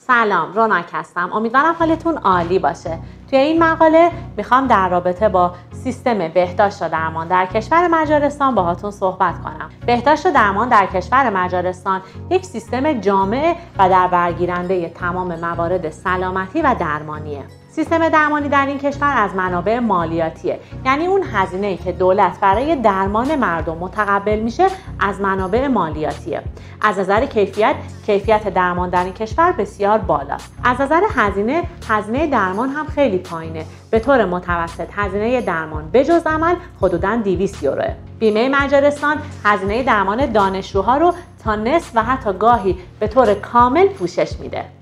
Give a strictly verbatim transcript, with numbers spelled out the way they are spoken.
سلام، روناک هستم. امیدوارم حالتون عالی باشه. توی این مقاله میخوام در رابطه با سیستم بهداشت و درمان در کشور مجارستان باهاتون صحبت کنم. بهداشت و درمان در کشور مجارستان یک سیستم جامع و در برگیرنده تمام موارد سلامتی و درمانیه. سیستم درمانی در این کشور از منابع مالیاتیه، یعنی اون هزینه‌ای که دولت برای درمان مردم متقبل میشه از منابع مالیاتیه. از نظر کیفیت، کیفیت درمان در این کشور بسیار بالاست. از نظر هزینه، هزینه درمان هم خیلی پایینه. به طور متوسط هزینه درمان بجز عمل حدوداً دویست یوروه. بیمه مجارستان هزینه درمان دانشجوها رو تا نصف و حتی گاهی به طور کامل پوشش میده.